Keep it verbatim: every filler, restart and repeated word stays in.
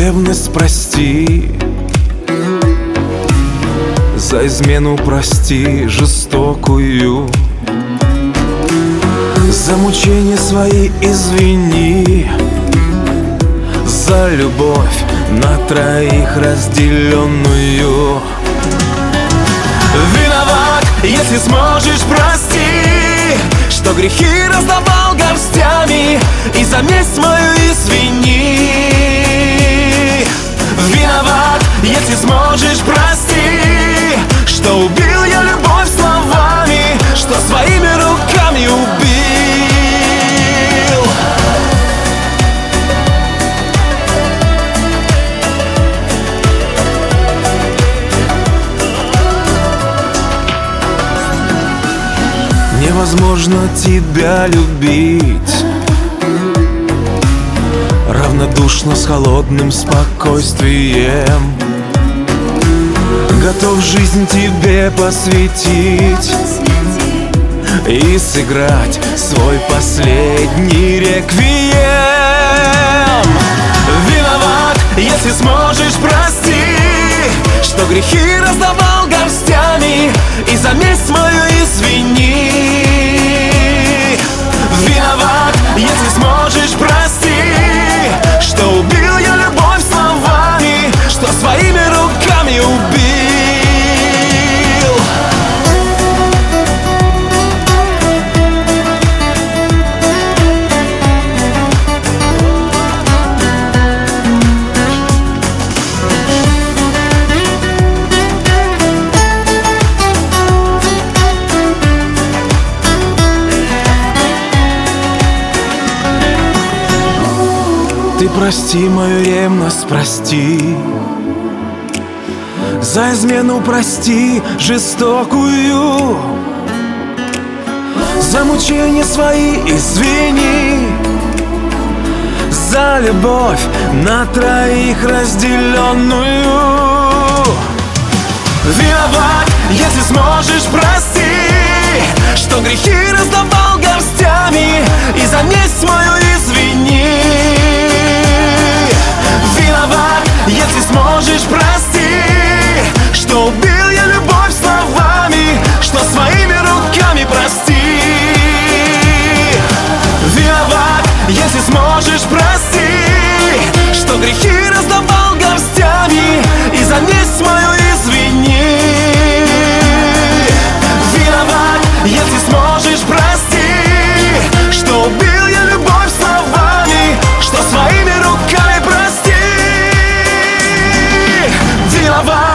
ревность прости, за измену прости жестокую, за мучения свои извини, за любовь на троих разделенную. Виноват, если сможешь, прости, что грехи раздавал горстями, и за месть мою извини. Виноват, если сможешь, прости, что убил я любовь словами, что своими руками убил. Невозможно тебя любить равнодушно, с холодным спокойствием. Готов жизнь тебе посвятить и сыграть свой последний реквием. Виноват, если сможешь, прости, что грехи раздавал горстями, и за месть мою извини. Виноват, если сможешь, прости, что убил я любовь словами, что своими руками убил. Ты прости мою ревность, прости, за измену прости жестокую, за мучения свои извини, за любовь на троих разделенную. Виноват, если сможешь, прости, что грехи раздавал горстями, и за месть мою извини. Виноват, если сможешь, прости, что убил я любовь словами, что своими руками прости. Виноват, если сможешь, прости, что грехи раздавал горстями, и за месть мою извини. Виноват, если сможешь, прости, что убил я любовь словами, что своими руками прости. Виноват.